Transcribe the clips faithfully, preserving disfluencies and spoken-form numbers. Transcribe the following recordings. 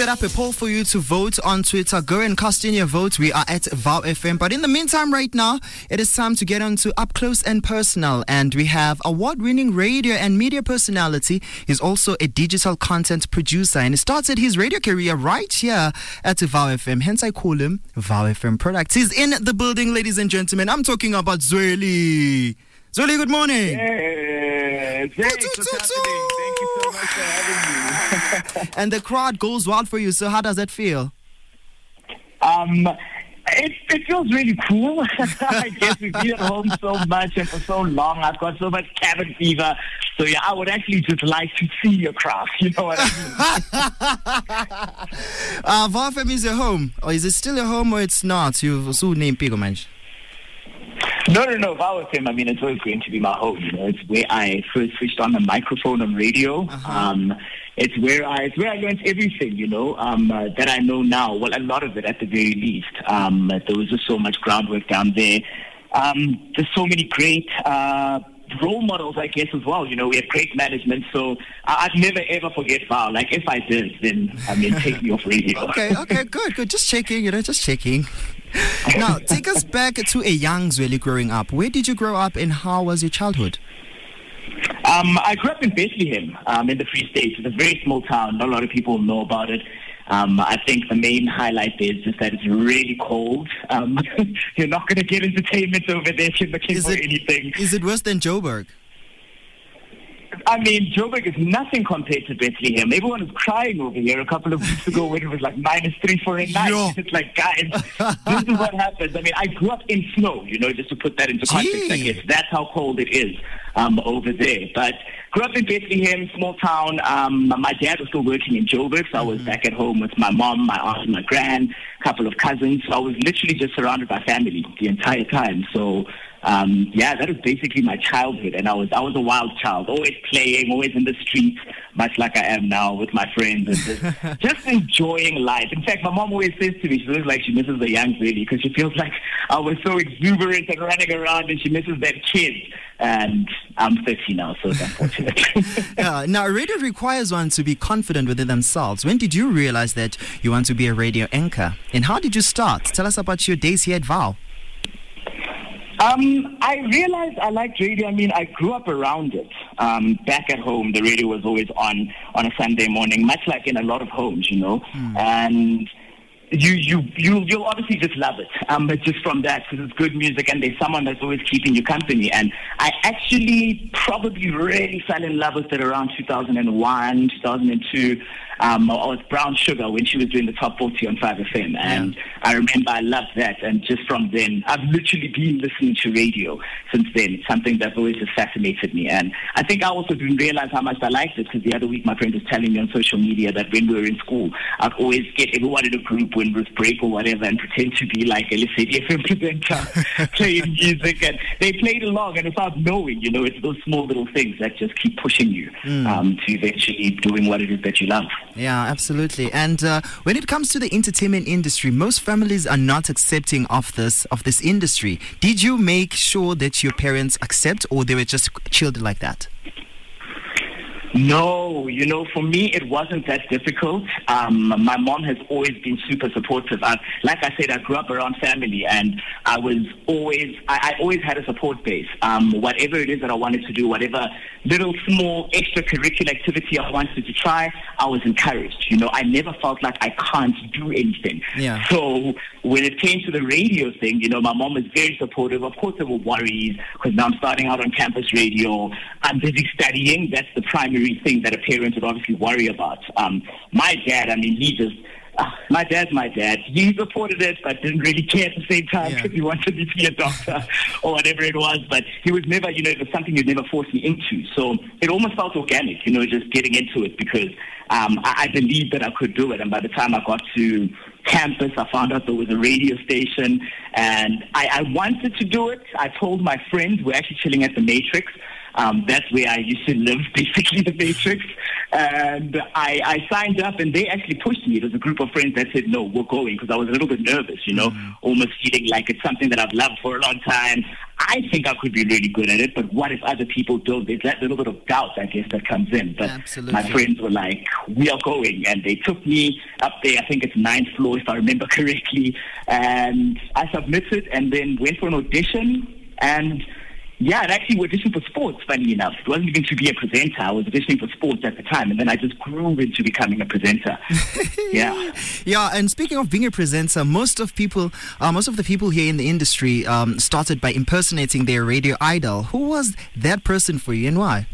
set up a poll for you to vote on Twitter. Go and cast in your vote. We are at Vow F M. But in the meantime, right now, it is time to get on to Up Close and Personal. And we have award-winning radio and media personality. He's also a digital content producer. And he started his radio career right here at Vow F M. Hence, I call him Vow F M Products. He's in the building, ladies and gentlemen. I'm talking about Zweli. Zweli, good morning. Yes, hey, Thank you so much for having me. And the crowd goes wild for you. So how does that feel? Um, it, it feels really cool. I guess we've been at home so much and for so long. I've got so much cabin fever. So yeah, I would actually just like to see your crowd. You know what I mean? uh, Vow F M is your home. Or is it still your home or it's not? You've also named Pigo Manch. No, no, no. Vow F M, I mean, it's always going to be my home. You know, it's where I first switched on the microphone on radio. Uh-huh. Um, it's where I, it's where I learned everything. You know, um, uh, that I know now. Well, a lot of it, at the very least. Um, there was just so much groundwork down there. Um, there's so many great uh, role models, I guess, as well. You know, we have great management. So I- I'd never ever forget Vow. Like if I did, then I mean, take me off radio. Okay, okay, good, good. Just checking. You know, just checking. Now, take us back to a young Zweli growing up. Where did you grow up and how was your childhood? Um, I grew up in Bethlehem, um, in the Free State. It's a very small town. Not a lot of people know about it. Um, I think the main highlight there is just that it's really cold. Um, you're not going to get entertainment over there if you're looking is for it, anything. Is it worse than Joburg? I mean, Joburg is nothing compared to Bethlehem. Everyone was crying over here a couple of weeks ago when it was like minus three for a night. Yo. It's like, guys, this is what happens. I mean, I grew up in snow, you know, just to put that into context. I guess that's how cold it is um, over there. But grew up in Bethlehem, small town. Um, my dad was still working in Joburg, so I was back at home with my mom, my aunt, and my gran, a couple of cousins. So I was literally just surrounded by family the entire time. So Um, yeah, that was basically my childhood, and I was I was a wild child, always playing, always in the streets, much like I am now with my friends, and just, just enjoying life. In fact, my mom always says to me, she looks like she misses the young Zweli because she feels like I was so exuberant and running around, and she misses that kid. And I'm thirty now, so it's unfortunate. Yeah, now, radio requires one to be confident within themselves. When did you realize that you want to be a radio anchor, and how did you start? Tell us about your days here at Vow. Um, I realized I liked radio. I mean, I grew up around it. Um, back at home, the radio was always on on a Sunday morning, much like in a lot of homes, you know. Mm. And you you you you'll obviously just love it. Um, but just from that, because it's good music and there's someone that's always keeping you company. And I actually probably really fell in love with it around two thousand one, two thousand two. Um, I was Brown Sugar when she was doing the top forty on five F M, and yeah. I remember I loved that, and just from then, I've literally been listening to radio since then. It's something that's always just fascinated me, and I think I also didn't realize how much I liked it, because the other week my friend was telling me on social media that when we were in school, I'd always get everyone in a group when it was break or whatever and pretend to be like a Lesedi F M presenter playing music, and they played along, and without knowing, you know, it's those small little things that just keep pushing you mm. um, to eventually doing what it is that you love. Yeah, absolutely. And uh, when it comes to the entertainment industry, most families are not accepting of this of this industry. Did you make sure that your parents accept, or they were just chilled like that? No, you know, for me, it wasn't that difficult. Um, my mom has always been super supportive. I, like I said, I grew up around family, and I was always, I, I always had a support base. Um, whatever it is that I wanted to do, whatever little small extracurricular activity I wanted to try, I was encouraged. You know, I never felt like I can't do anything. Yeah. So when it came to the radio thing, you know, my mom was very supportive. Of course, there were worries, because now I'm starting out on campus radio. I'm busy studying. That's the primary thing that a parent would obviously worry about. Um, my dad, I mean, he just, uh, my dad's my dad. He supported it, but didn't really care at the same time, because yeah. he wanted me to be a doctor or whatever it was. But he was never, you know, it was something he'd never forced me into. So it almost felt organic, you know, just getting into it, because um, I, I believed that I could do it. And by the time I got to campus, I found out there was a radio station, and I, I wanted to do it. I told my friends, we're actually chilling at the Matrix. Um, that's where I used to live, basically the Matrix. And I, I signed up, and they actually pushed me. There was a group of friends that said, no, we're going, because I was a little bit nervous, you know, mm. almost feeling like it's something that I've loved for a long time. I think I could be really good at it, but what if other people don't? There's that little bit of doubt, I guess, that comes in. But Absolutely. My friends were like, we are going. And they took me up there, I think it's ninth floor, if I remember correctly. And I submitted and then went for an audition. And yeah, I actually auditioned for sports, funny enough. It wasn't even to be a presenter. I was auditioning for sports at the time, and then I just grew into becoming a presenter. yeah. Yeah, and speaking of being a presenter, most of people, uh, most of the people here in the industry um, started by impersonating their radio idol. Who was that person for you, and why?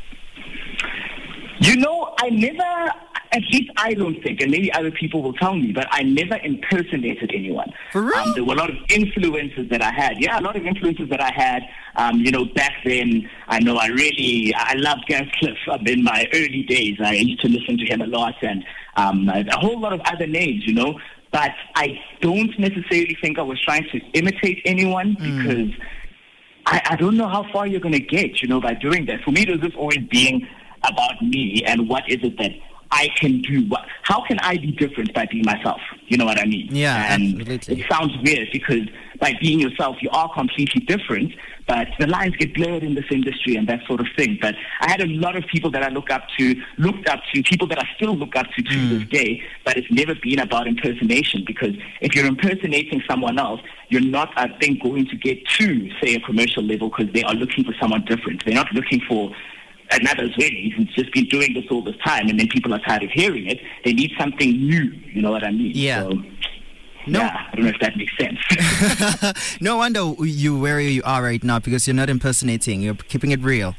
You know, I never... At least I don't think, and maybe other people will tell me, but I never impersonated anyone. For real? Um, there were a lot of influences that I had. Yeah, a lot of influences that I had. Um, you know, back then, I know I really, I loved Gareth Cliff. Um, in my early days, I used to listen to him a lot, and um, a, a whole lot of other names, you know. But I don't necessarily think I was trying to imitate anyone, mm. because I, I don't know how far you're going to get, you know, by doing that. For me, it was just always being about me and what is it that I can do. What? How can I be different by being myself? You know what I mean? Yeah, and absolutely. It sounds weird because by being yourself, you are completely different, but the lines get blurred in this industry and that sort of thing. But I had a lot of people that I look up to, looked up to, people that I still look up to to mm. this day, but it's never been about impersonation, because if you're impersonating someone else, you're not, I think, going to get to, say, a commercial level, because they are looking for someone different. They're not looking for another Zweli who's just been doing this all this time, and then people are tired of hearing it. They need something new, you know what I mean? Yeah. So, no. yeah, I don't know if that makes sense. No wonder you where you are right now, because you're not impersonating, you're keeping it real.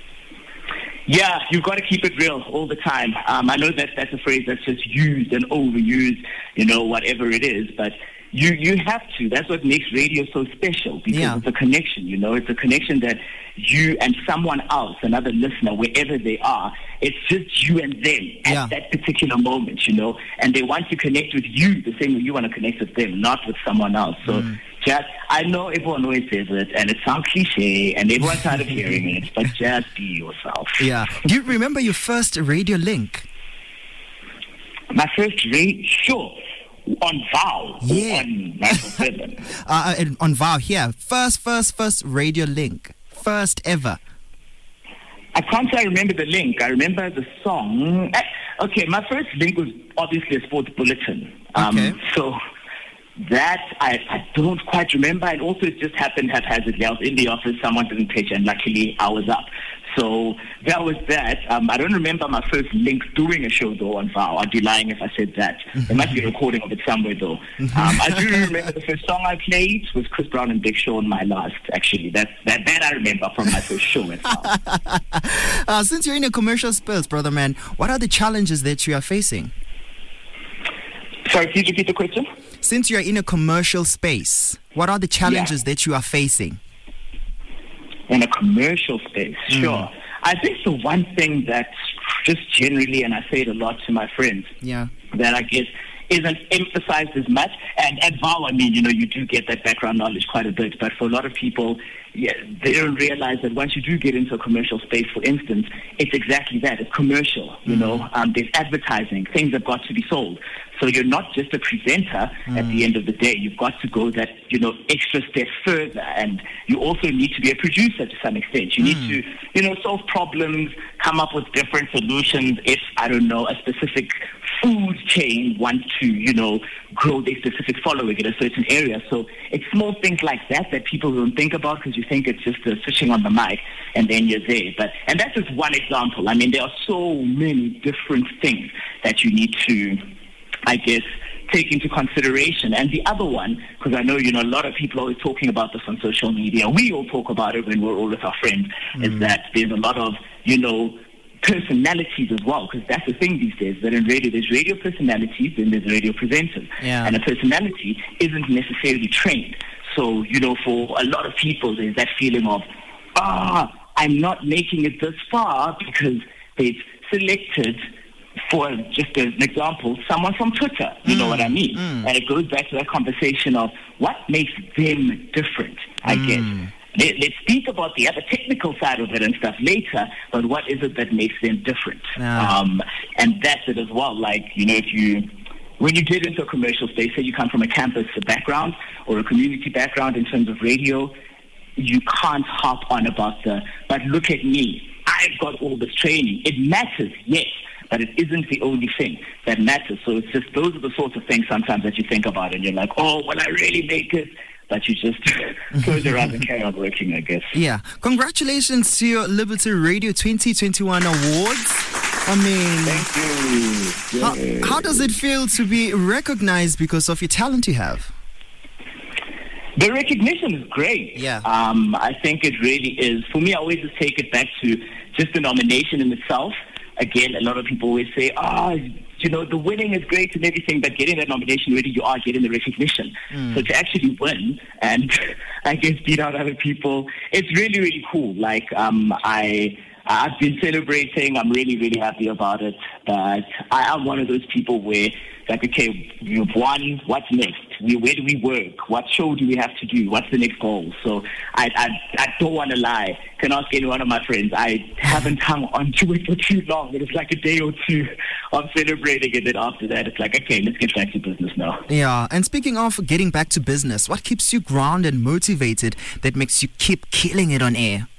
Yeah, you've got to keep it real all the time. Um, I know that that's a phrase that's just used and overused, you know, whatever it is, but you you have to. That's what makes radio so special, because yeah. it's a connection, you know. It's a connection that you and someone else, another listener, wherever they are, it's just you and them at yeah. that particular moment, you know. And they want to connect with you the same way you want to connect with them, not with someone else. So mm. just, I know everyone always says it, and it sounds cliche, and everyone's tired of hearing it, but just be yourself. Yeah. Do you remember your first radio link? My first radio, sure. On Vow, yeah. on nine four seven. uh, on Vow, here. First, first, first radio link. First ever. I can't say I remember the link. I remember the song. Okay, my first link was obviously a sports bulletin. Um, okay. So that I, I don't quite remember. And also it just happened haphazardly. I was in the office, someone didn't pitch, and luckily I was up. So that was that. Um, I don't remember my first link doing a show, though, on Vow. I'd be lying if I said that. There must be a recording of it somewhere, though. Um, I do remember the first song I played was Chris Brown and Big Sean, My Last, actually. That that, that I remember from my first show at Vow. uh, since you're in a commercial space, brother man, what are the challenges that you are facing? Sorry, please repeat the question? Since you're in a commercial space, what are the challenges yeah. that you are facing? In a commercial space, mm. sure. I think the one thing that just generally, and I say it a lot to my friends, yeah, that I guess isn't emphasized as much. And at Vow, I mean, you know, you do get that background knowledge quite a bit, but for a lot of people, yeah, they don't realize that once you do get into a commercial space, for instance, it's exactly that. It's commercial, you mm. know. Um, there's advertising. Things have got to be sold. So you're not just a presenter mm. at the end of the day. You've got to go that, you know, extra step further. And you also need to be a producer to some extent. You mm. need to, you know, solve problems, come up with different solutions. If, I don't know, a specific food chain wants to, you know, grow their specific following in a certain area. So it's small things like that that people don't think about, because you think it's just uh, switching on the mic and then you're there. But and that's just one example. I mean, there are so many different things that you need to, I guess, take into consideration. And the other one, because I know, you know, a lot of people are always talking about this on social media. We all talk about it when we're all with our friends, mm. is that there's a lot of, you know, personalities as well, because that's the thing these days, that in radio there's radio personalities and there's radio presenters, yeah. and a personality isn't necessarily trained. So, you know, for a lot of people there's that feeling of, ah, I'm not making it this far because they've selected, for just as an example, someone from Twitter, you mm, know what I mean? Mm. And it goes back to that conversation of what makes them different, I mm. guess. let, let's speak about the other technical side of it and stuff later, but what is it that makes them different? Yeah. Um, and that's it as well. Like, you know, if you, when you get into a commercial space, say you come from a campus background or a community background in terms of radio, you can't hop on about the, but look at me, I've got all this training. It matters, yes, but it isn't the only thing that matters. So it's just, those are the sorts of things sometimes that you think about and you're like, oh, will I really make it? But you just close your eyes and carry on working, I guess. Yeah. Congratulations to your Liberty Radio twenty twenty-one awards. I mean, Thank you. how, Yeah. how does it feel to be recognized because of your talent you have? The recognition is great. Yeah. Um, I think it really is. For me, I always just take it back to just the nomination in itself. Again, a lot of people always say, ah, oh, you know, the winning is great and everything, but getting that nomination, really, you are getting the recognition. Mm. So to actually win and, I guess, beat out other people, it's really, really cool. Like, um, I... I've been celebrating. I'm really, really happy about it. But I am one of those people where, like, okay, you've won. What's next? We, where do we work? What show do we have to do? What's the next goal? So I, I, I don't want to lie. Can ask any one of my friends. I haven't hung on to it for too long. It was like a day or two of celebrating, and then after that, it's like, okay, let's get back to business now. Yeah. And speaking of getting back to business, what keeps you grounded and motivated that makes you keep killing it on air?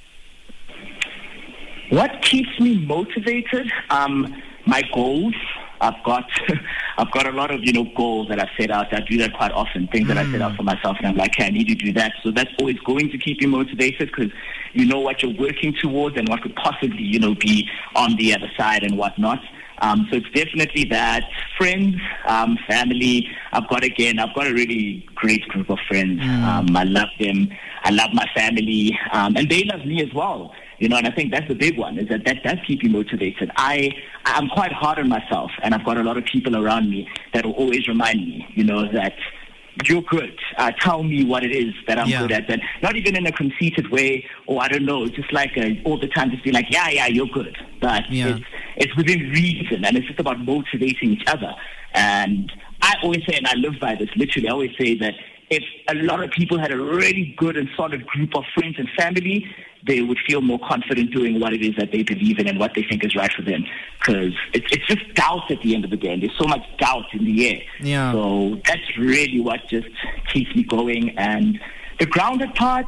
What keeps me motivated? Um, my goals. I've got, I've got a lot of you know goals that I've set out. I do that quite often. Things mm. that I set out for myself, and I'm like, hey, I need to do that. So that's always going to keep you motivated because you know what you're working towards and what could possibly you know be on the other side and whatnot. Um, so it's definitely that. Friends, um, family. I've got again. I've got a really great group of friends. Mm. Um, I love them. I love my family, um, and they love me as well. You know, and I think that's the big one, is that that does keep you motivated. I, I'm quite hard on myself, and I've got a lot of people around me that will always remind me, you know, that you're good. Uh, tell me what it is that I'm yeah. good at. And not even in a conceited way, or I don't know, just like a, all the time just be like, yeah, yeah, you're good. But yeah. it's, it's within reason, and it's just about motivating each other. And I always say, and I live by this, literally, I always say that if a lot of people had a really good and solid group of friends and family, they would feel more confident doing what it is that they believe in and what they think is right for them. Because it's, it's just doubt at the end of the day. And there's so much doubt in the air. Yeah. So that's really what just keeps me going. And the grounded part,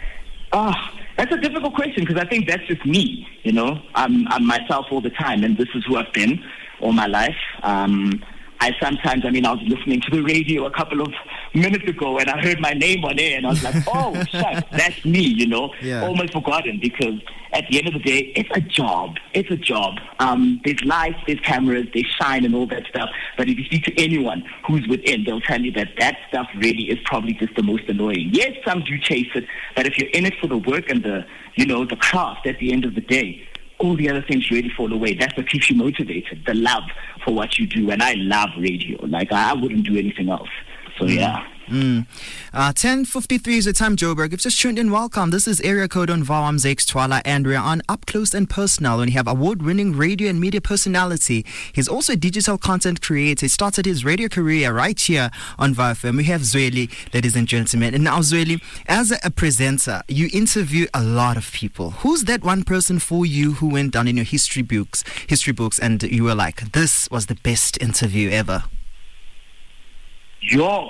ah, oh, that's a difficult question because I think that's just me. You know, I'm, I'm myself all the time, and this is who I've been all my life. Um, I sometimes, I mean, I was listening to the radio a couple of minutes ago and I heard my name on air and I was like, oh, shucks, that's me, you know, yeah. almost forgotten because at the end of the day, it's a job. It's a job. Um, there's lights, there's cameras, they shine and all that stuff. But if you speak to anyone who's within, they'll tell you that that stuff really is probably just the most annoying. Yes, some do chase it, but if you're in it for the work and the, you know, the craft at the end of the day, all the other things really fall away. That's what keeps you motivated, the love for what you do. And I love radio. Like, I wouldn't do anything else. So, yeah. Mm. Uh, ten fifty-three is the time, Joburg. If you've just tuned in, welcome. This is Area Code on Vawam Zakes Twala, and we're on Up Close and Personal. And we have award-winning radio and media personality. He's also a digital content creator. He started his radio career right here on V A F M. We have Zweli, ladies and gentlemen. And now, Zweli, as a, a presenter, you interview a lot of people. Who's that one person for you who went down in your history books, history books, and you were like, this was the best interview ever? Yo,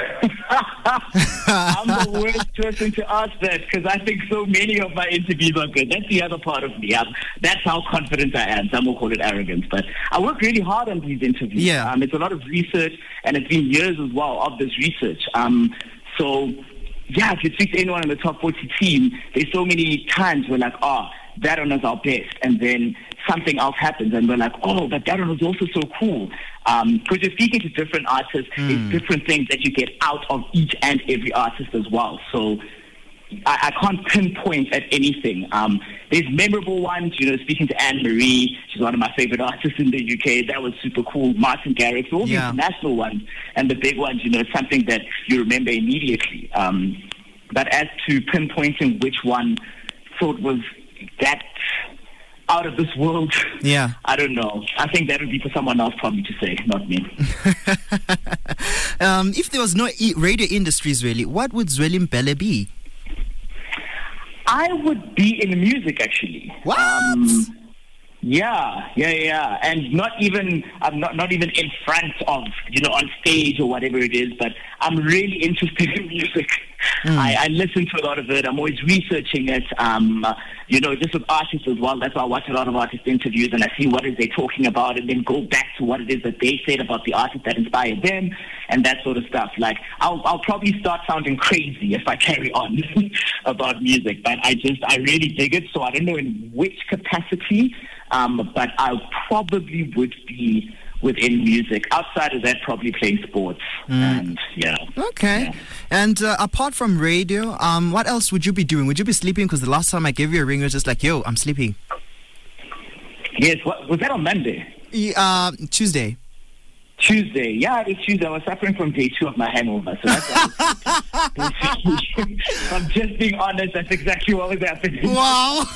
I'm the worst person to ask that because I think so many of my interviews are good. That's the other part of me. I'm, that's how confident I am. Some will call it arrogance, but I work really hard on these interviews. Yeah. Um, it's a lot of research, and it's been years as well of this research. Um, so, yeah, if you speak to anyone in the top forty team, there's so many times we're like, oh, that one is our best, and then something else happens, and we're like, oh, but that one was also so cool. Because um, you're speaking to different artists, mm. there's different things that you get out of each and every artist as well. So I, I can't pinpoint at anything. Um, there's memorable ones, you know, speaking to Anne Marie, she's one of my favorite artists in the U K. That was super cool. Martin Garrix, all yeah. the international ones, and the big ones, you know, something that you remember immediately. Um, but as to pinpointing which one thought was that out of this world, yeah, I don't know. I think that would be for someone else probably to say, not me. um, if there was no e- radio industries, really, what would Zweli Mbele be? I would be in the music, actually. What? Um, yeah, yeah, yeah. And not even, I'm not, not even in front of, you know, on stage or whatever it is, but I'm really interested in music. Mm. I, I listen to a lot of it. I'm always researching it. Um, you know, just with artists as well. That's why I watch a lot of artist interviews and I see what is they talking about and then go back to what it is that they said about the artist that inspired them and that sort of stuff. Like, I'll, I'll probably start sounding crazy if I carry on about music, but I just, I really dig it. So I don't know in which capacity, um, but I probably would be within music. Outside of that, probably playing sports. Mm. And yeah. Okay. Yeah. And uh, apart from radio, um, what else would you be doing? Would you be sleeping? Because the last time I gave you a ring, it was just like, yo, I'm sleeping. Yes. What, was that on Monday? Uh, Tuesday. Tuesday. Yeah, it was Tuesday. I was suffering from day two of my hangover. So that's I'm just being honest. That's exactly what was happening. Wow.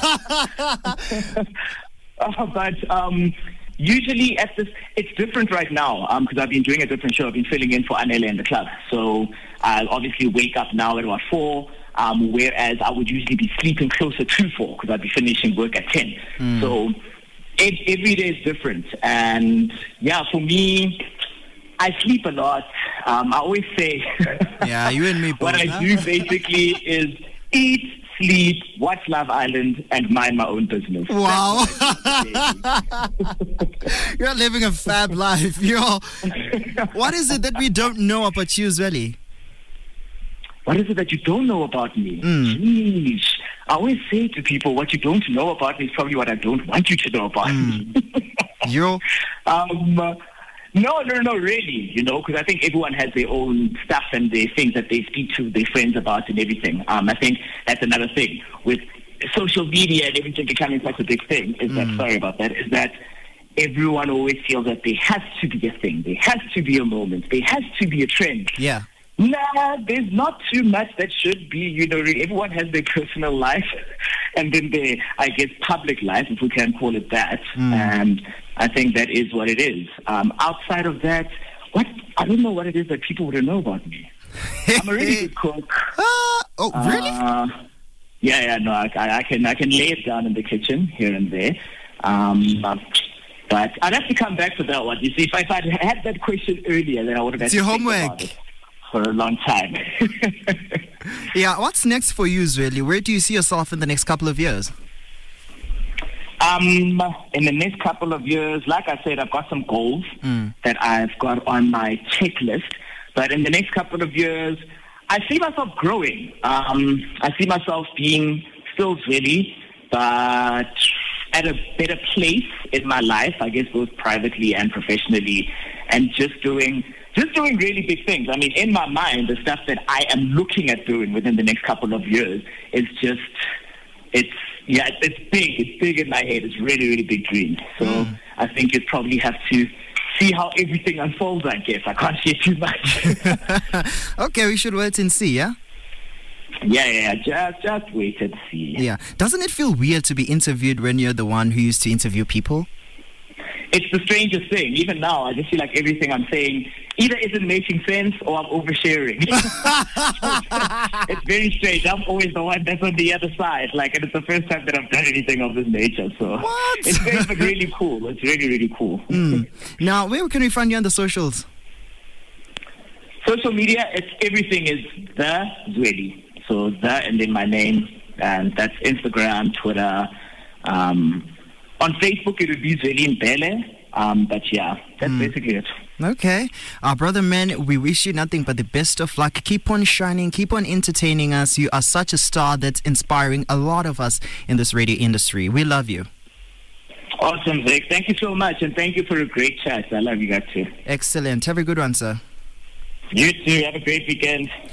uh, but, um, usually at this, it's different right now because um, I've been doing a different show. I've been filling in for Anele in the club. So I'll obviously wake up now at about four, um, whereas I would usually be sleeping closer to four because I'd be finishing work at ten. Mm. So it, every day is different. And yeah, for me, I sleep a lot. Um, I always say yeah, you and me both, what I huh? do basically is eat, sleep, watch Love Island, and mind my own business. Wow. You're living a fab life. You're, what is it that we don't know about you, Zweli? What is it that you don't know about me? Mm. Jeez. I always say to people, what you don't know about me is probably what I don't want you to know about mm. me. you um, No, no, no, really, you know, because I think everyone has their own stuff and their things that they speak to their friends about and everything. Um, I think that's another thing with social media and everything becoming such a big thing, is mm. that, sorry about that, is that everyone always feels that there has to be a thing, there has to be a moment, there has to be a trend. Yeah. Nah, there's not too much that should be, you know, everyone has their personal life and then their, I guess, public life, if we can call it that. Mm. And I think that is what it is. Um, outside of that, what I don't know what it is that people wouldn't know about me. I'm a really good cook. Uh, oh, really? Uh, yeah, yeah, no, I, I can I can lay it down in the kitchen here and there. Um, but I'd have to come back to that one. You see, if, I, if I'd had that question earlier, then I would have had it's to your think homework. About it for a long time. Yeah, what's next for you, Zweli? Where do you see yourself in the next couple of years? Um, in the next couple of years, like I said, I've got some goals mm. that I've got on my checklist. But in the next couple of years, I see myself growing. Um, I see myself being still Zweli, but at a better place in my life, I guess both privately and professionally, and just doing just doing really big things. I mean, in my mind, the stuff that I am looking at doing within the next couple of years is just, it's, yeah, it's, it's big. It's big in my head. It's really, really big dreams. So mm. I think you'd probably have to see how everything unfolds, I guess. I can't say too much. Okay, we should wait and see, yeah? Yeah, yeah, just, just wait and see. Yeah. Doesn't it feel weird to be interviewed when you're the one who used to interview people? It's the strangest thing. Even now, I just feel like everything I'm saying either isn't making sense or I'm oversharing. It's very strange. I'm always the one that's on the other side. Like, and it's the first time that I've done anything of this nature. So what? It's very, but really cool. It's really, really cool. Mm. Now, where can we find you on the socials? Social media, it's everything is the Zweli. So the and then my name, and that's Instagram, Twitter. Um, on Facebook, it would be Zweli Mbele. Um, but yeah, that's mm. basically it. Okay. Our brother, man, we wish you nothing but the best of luck. Keep on shining. Keep on entertaining us. You are such a star that's inspiring a lot of us in this radio industry. We love you. Awesome, Vic. Thank you so much. And thank you for a great chat. I love you guys too. Excellent. Have a good one, sir. You too. Have a great weekend.